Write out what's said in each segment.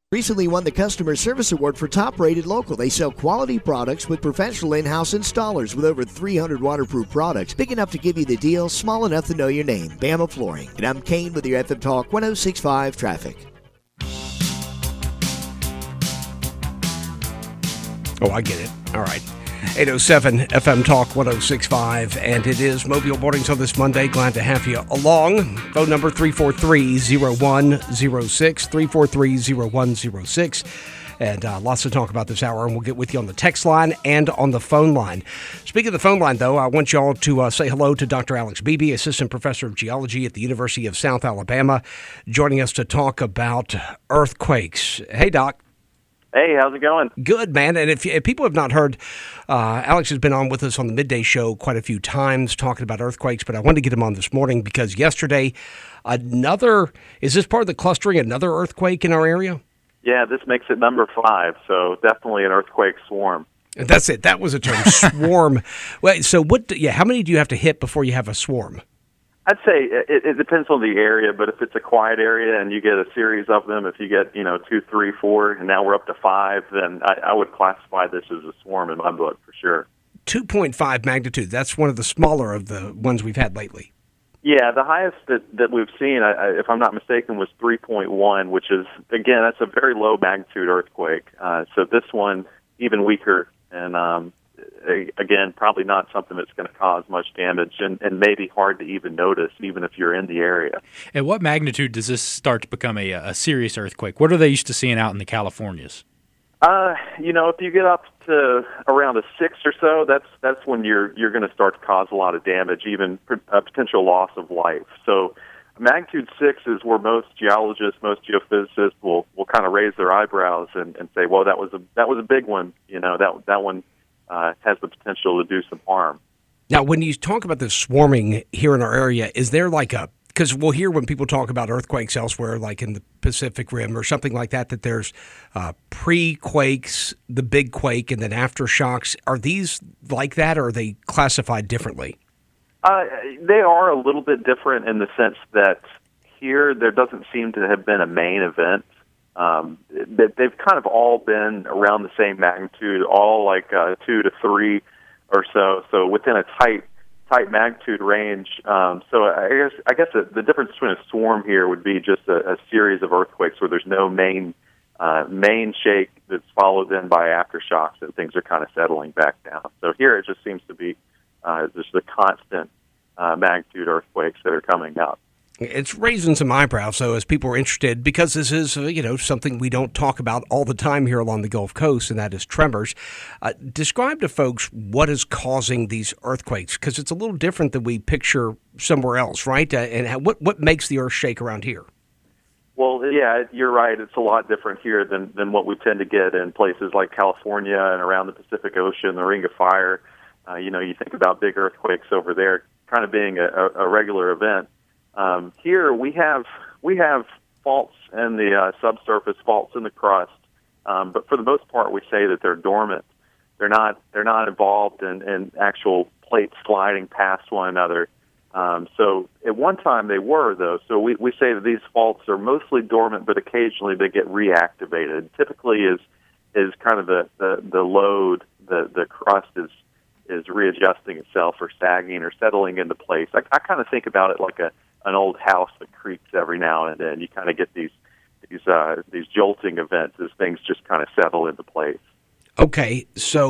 Recently won the Customer Service Award for Top Rated Local. They sell quality products with professional in-house installers with over 300 waterproof products. Big enough to give you the deal, small enough to know your name. Bama Flooring. And I'm Kane with your FM Talk 106.5 Traffic. Oh, I get it. All right. 807 FM Talk 106.5, and it is Mobile Mornings on this Monday. Glad to have you along. Phone number 343-0106, 343-0106. And lots to talk about this hour, and we'll get with you on the text line and on the phone line. Speaking of the phone line, though, I want you all to say hello to Dr. Alex Beebe, Assistant Professor of Geology at the University of South Alabama, joining us to talk about earthquakes. Hey, Doc. Hey, how's it going? Good, man. And if people have not heard, Alex has been on with us on the midday show quite a few times talking about earthquakes, but I wanted to get him on this morning because yesterday, is this part of the clustering, another earthquake in our area? Yeah, this makes it number 5, so definitely an earthquake swarm. And that's it. That was a term, swarm. Wait, so how many do you have to hit before you have a swarm? I'd say it depends on the area, but if it's a quiet area and you get a series of them, if you get 2, 3, 4, and now we're up to 5, then I would classify this as a swarm in my book for sure. 2.5 magnitude. That's one of the smaller of the ones we've had lately. Yeah, the highest that we've seen, if I'm not mistaken, was 3.1, which is, again, that's a very low magnitude earthquake. So this one, even weaker, and again, probably not something that's going to cause much damage and maybe hard to even notice, even if you're in the area. At what magnitude does this start to become a serious earthquake? What are they used to seeing out in the Californias? If you get up to around a 6 or so, that's when you're going to start to cause a lot of damage, even a potential loss of life. So magnitude 6 is where most geologists, most geophysicists will kind of raise their eyebrows and say, well, that was a big one. That one has the potential to do some harm. Now, when you talk about the swarming here in our area, is there because we'll hear when people talk about earthquakes elsewhere, like in the Pacific Rim or something like that there's pre-quakes, the big quake, and then aftershocks. Are these like that, or are they classified differently? They are a little bit different in the sense that here there doesn't seem to have been a main event. They've kind of all been around the same magnitude, all like 2 to 3 or so. So within a tight magnitude range. So I guess the difference between a swarm here would be just a series of earthquakes where there's no main shake that's followed then by aftershocks and things are kind of settling back down. So here it just seems to be just the constant magnitude earthquakes that are coming up. It's raising some eyebrows, so as people are interested, because this is, something we don't talk about all the time here along the Gulf Coast, and that is tremors. Describe to folks what is causing these earthquakes, because it's a little different than we picture somewhere else, right? And what makes the earth shake around here? Well, yeah, you're right. It's a lot different here than what we tend to get in places like California and around the Pacific Ocean, the Ring of Fire. You think about big earthquakes over there kind of being a regular event. Here we have faults in the subsurface, faults in the crust, but for the most part we say that they're dormant. They're not involved in actual plates sliding past one another. So at one time they were, though. So we say that these faults are mostly dormant, but occasionally they get reactivated. Typically is kind of the load, the crust is readjusting itself or sagging or settling into place. I kind of think about it like an old house that creaks every now and then. You kind of get these jolting events as things just kind of settle into place. Okay, so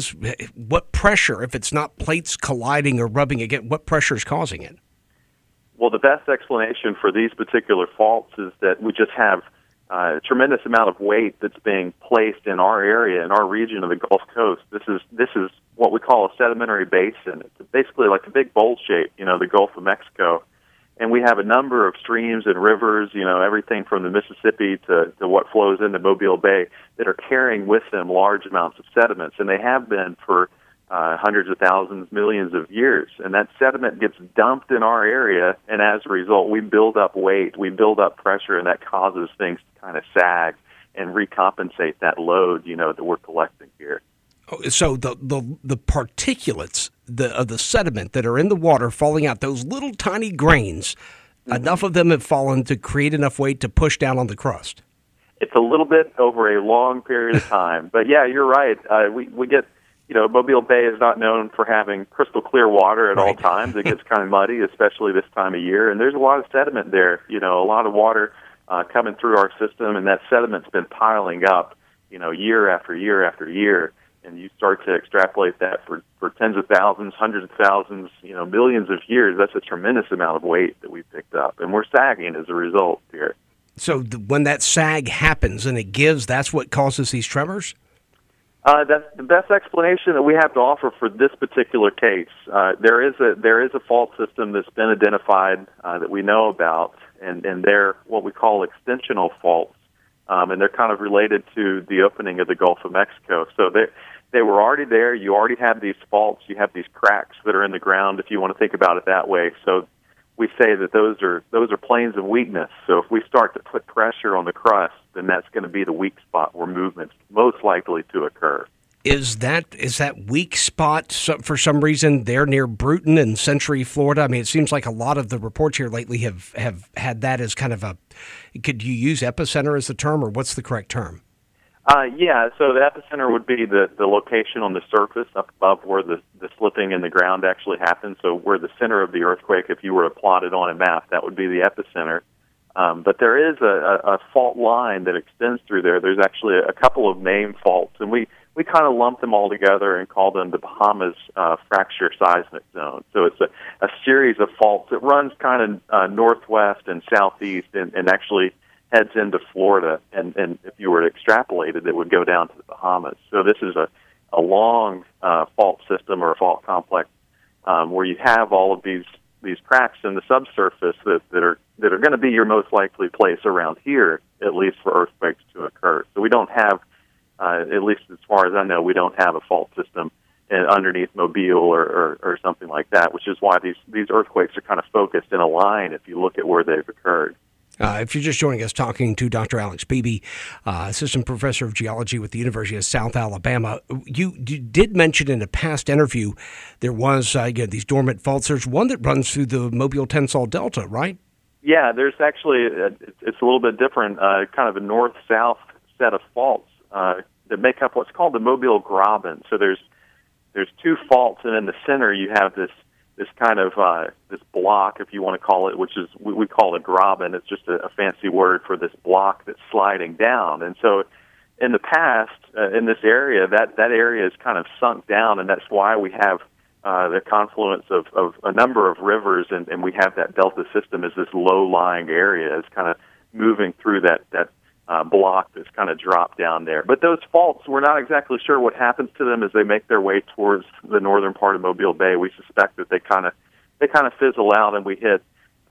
what pressure, if it's not plates colliding or rubbing again, what pressure is causing it? Well, the best explanation for these particular faults is that we just have a tremendous amount of weight that's being placed in our area, in our region of the Gulf Coast. This is what we call a sedimentary basin. It's basically like a big bowl shape, the Gulf of Mexico. And we have a number of streams and rivers, everything from the Mississippi to what flows into Mobile Bay that are carrying with them large amounts of sediments. And they have been for hundreds of thousands, millions of years. And that sediment gets dumped in our area, and as a result, we build up weight, we build up pressure, and that causes things to kind of sag and recompensate that load, that we're collecting here. So the particulates of the sediment that are in the water falling out, those little tiny grains, enough of them have fallen to create enough weight to push down on the crust. It's a little bit over a long period of time. But yeah, you're right. We get, Mobile Bay is not known for having crystal clear water at all times. It gets kind of muddy, especially this time of year. And there's a lot of sediment there, a lot of water coming through our system, and that sediment's been piling up, year after year after year. And you start to extrapolate that for tens of thousands, hundreds of thousands, millions of years. That's a tremendous amount of weight that we've picked up. And we're sagging as a result here. So when that sag happens and it gives, that's what causes these tremors? That's the best explanation that we have to offer for this particular case. There is a fault system that's been identified that we know about, and they're what we call extensional faults, and they're kind of related to the opening of the Gulf of Mexico. So they were already there. You already have these faults. You have these cracks that are in the ground, if you want to think about it that way. So we say that those are planes of weakness. So if we start to put pressure on the crust, then that's going to be the weak spot where movement's most likely to occur. Is that weak spot for some reason there near Bruton and Century, Florida? I mean, it seems like a lot of the reports here lately have had that as kind of a. Could you use epicenter as the term, or what's the correct term? Yeah, so the epicenter would be the location on the surface up above where the slipping in the ground actually happens. So where the center of the earthquake, if you were to plot it on a map, that would be the epicenter. But there is a fault line that extends through there. There's actually a couple of main faults, and we kind of lump them all together and call them the Bahamas fracture seismic zone. So it's a series of faults that runs kind of northwest and southeast and actually heads into Florida, and if you were to extrapolate it, it would go down to the Bahamas. So this is a long fault system or a fault complex where you have all of these cracks in the subsurface that are going to be your most likely place around here, at least for earthquakes to occur. So we don't have, at least as far as I know, we don't have a fault system underneath Mobile or something like that, which is why these earthquakes are kind of focused in a line if you look at where they've occurred. If you're just joining us, talking to Dr. Alex Beebe, Assistant Professor of Geology with the University of South Alabama. You did mention in a past interview there was these dormant faults. There's one that runs through the Mobile-Tensas Delta, right? Yeah, there's actually, it's a little bit different, kind of a north-south set of faults that make up what's called the Mobile Graben. So there's two faults, and in the center you have this kind of this block, if you want to call it, which is we call it graben. It's just a fancy word for this block that's sliding down. And so in the past, in this area, that area is kind of sunk down, and that's why we have the confluence of a number of rivers, and we have that delta system as this low-lying area. It's kind of moving through that block that's kind of dropped down there. But those faults, we're not exactly sure what happens to them as they make their way towards the northern part of Mobile Bay. We suspect that they kind of fizzle out, and we kind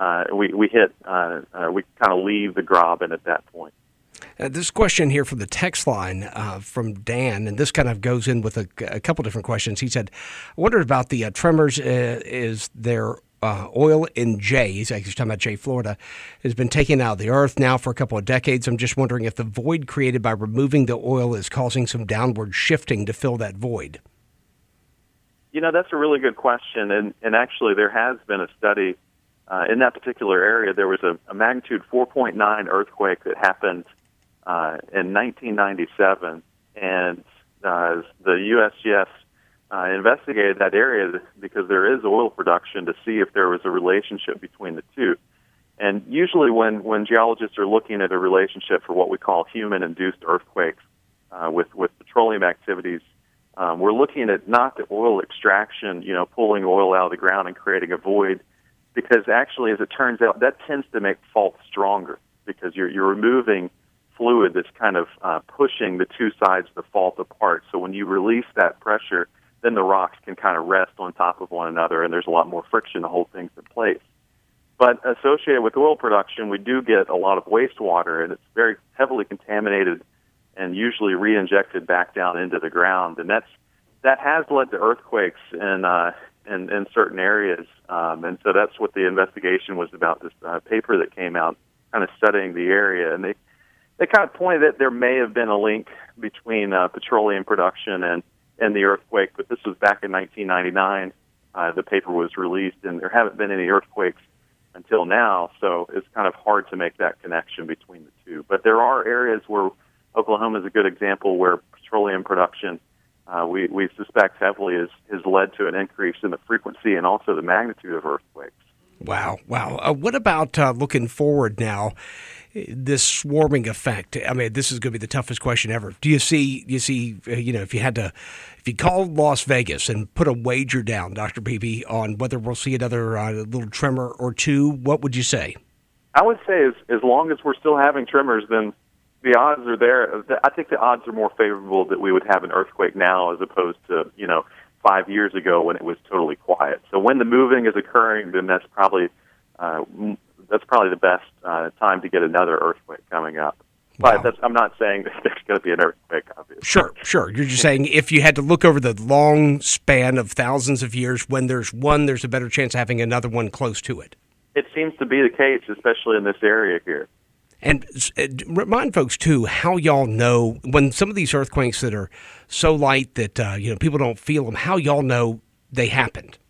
of leave the graben at that point. This question here from the text line from Dan, and this kind of goes in with a couple different questions. He said, I wondered about the tremors. Is there oil in Jay, he's actually talking about Jay, Florida, has been taken out of the earth now for a couple of decades. I'm just wondering if the void created by removing the oil is causing some downward shifting to fill that void. That's a really good question, and actually there has been a study in that particular area. There was a magnitude 4.9 earthquake that happened in 1997, and the USGS investigated that area because there is oil production to see if there was a relationship between the two. And usually when geologists are looking at a relationship for what we call human-induced earthquakes with petroleum activities, we're looking at not the oil extraction, pulling oil out of the ground and creating a void, because actually, as it turns out, that tends to make faults stronger because you're removing fluid that's kind of pushing the two sides of the fault apart. So when you release that pressure, then the rocks can kind of rest on top of one another, and there's a lot more friction to hold things in place. But associated with oil production, we do get a lot of wastewater, and it's very heavily contaminated and usually re-injected back down into the ground. And that has led to earthquakes in certain areas. And so that's what the investigation was about, this paper that came out kind of studying the area. And they kind of pointed that there may have been a link between petroleum production and the earthquake, but this was back in 1999. The paper was released, and there haven't been any earthquakes until now. So it's kind of hard to make that connection between the two. But there are areas where Oklahoma is a good example where petroleum production, we suspect heavily, has led to an increase in the frequency and also the magnitude of earthquakes. Wow. What about looking forward now? This swarming effect. I mean, this is going to be the toughest question ever. Do you see, if you called Las Vegas and put a wager down, Dr. Beebe, on whether we'll see another little tremor or two, what would you say? I would say as long as we're still having tremors, then the odds are there. I think the odds are more favorable that we would have an earthquake now as opposed to, 5 years ago when it was totally quiet. So when the moving is occurring, then that's probably the best time to get another earthquake coming up. But Wow. I'm not saying that there's going to be an earthquake, obviously. Sure. You're just saying if you had to look over the long span of thousands of years, when there's one, there's a better chance of having another one close to it. It seems to be the case, especially in this area here. And remind folks, too, how y'all know when some of these earthquakes that are so light that people don't feel them, how y'all know they happened.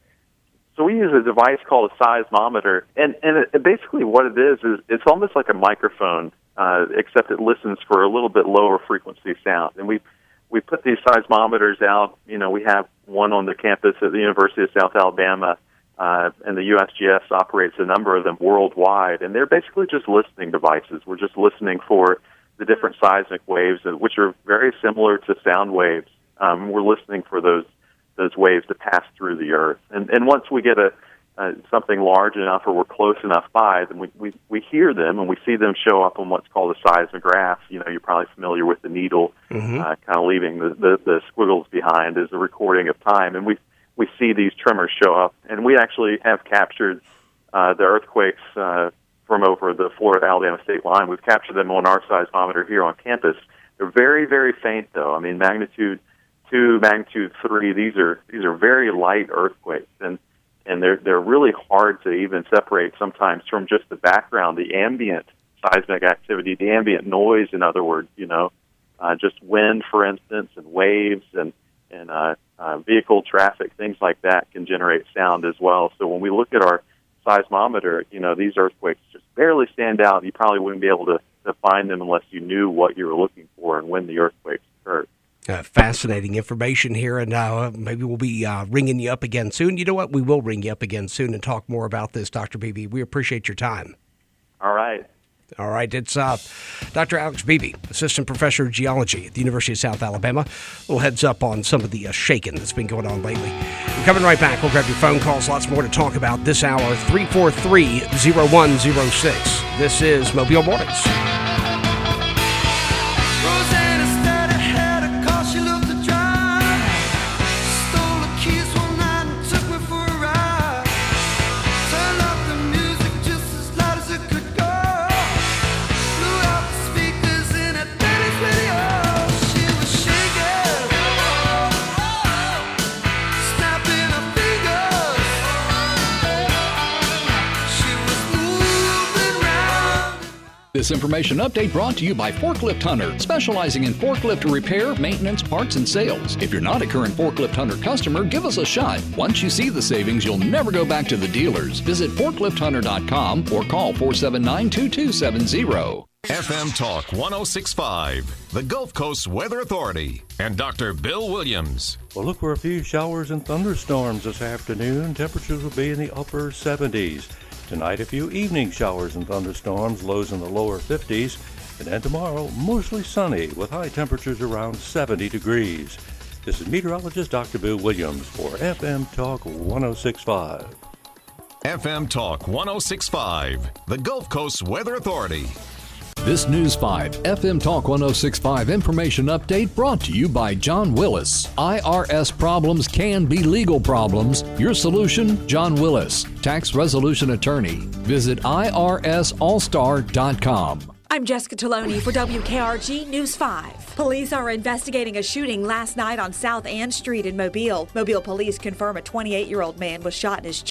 So we use a device called a seismometer, and basically what it is it's almost like a microphone, except it listens for a little bit lower frequency sound. And we put these seismometers out. We have one on the campus at the University of South Alabama, and the USGS operates a number of them worldwide, and they're basically just listening devices. We're just listening for the different seismic waves, which are very similar to sound waves. We're listening for those waves to pass through the earth. And once we get something large enough or we're close enough by, then we hear them and we see them show up on what's called a seismograph. You're probably familiar with the needle, kind of leaving the squiggles behind as a recording of time. And we see these tremors show up. And we actually have captured the earthquakes from over the Florida-Alabama state line. We've captured them on our seismometer here on campus. They're very, very faint, though. I mean, magnitude 2, magnitude 3. These are very light earthquakes, and they're really hard to even separate sometimes from just the background, the ambient seismic activity, the ambient noise. In other words, just wind, for instance, and waves and vehicle traffic, things like that can generate sound as well. So when we look at our seismometer, these earthquakes just barely stand out. You probably wouldn't be able to find them unless you knew what you were looking for and when the earthquakes occurred. Fascinating information here, and maybe we'll be ringing you up again soon. You know what? We will ring you up again soon and talk more about this, Dr. Beebe. We appreciate your time. All right. It's Dr. Alex Beebe, Assistant Professor of Geology at the University of South Alabama. A little heads up on some of the shaking that's been going on lately. We're coming right back. We'll grab your phone calls. Lots more to talk about this hour. 343-0106. This is Mobile Mornings. This information update brought to you by Forklift Hunter, specializing in forklift repair, maintenance, parts, and sales. If you're not a current Forklift Hunter customer, give us a shot. Once you see the savings, you'll never go back to the dealers. Visit forklifthunter.com or call 479-2270. FM Talk 106.5, the Gulf Coast Weather Authority, and Dr. Bill Williams. Well, look for a few showers and thunderstorms this afternoon. Temperatures will be in the upper 70s. Tonight, a few evening showers and thunderstorms, lows in the lower 50s. And then tomorrow, mostly sunny with high temperatures around 70 degrees. This is meteorologist Dr. Bill Williams for FM Talk 106.5. FM Talk 106.5, the Gulf Coast Weather Authority. This News 5 FM Talk 106.5 information update brought to you by John Willis. IRS problems can be legal problems. Your solution, John Willis, tax resolution attorney. Visit IRSallstar.com. I'm Jessica Taloni for WKRG News 5. Police are investigating a shooting last night on South Ann Street in Mobile. Mobile police confirm a 28-year-old man was shot in his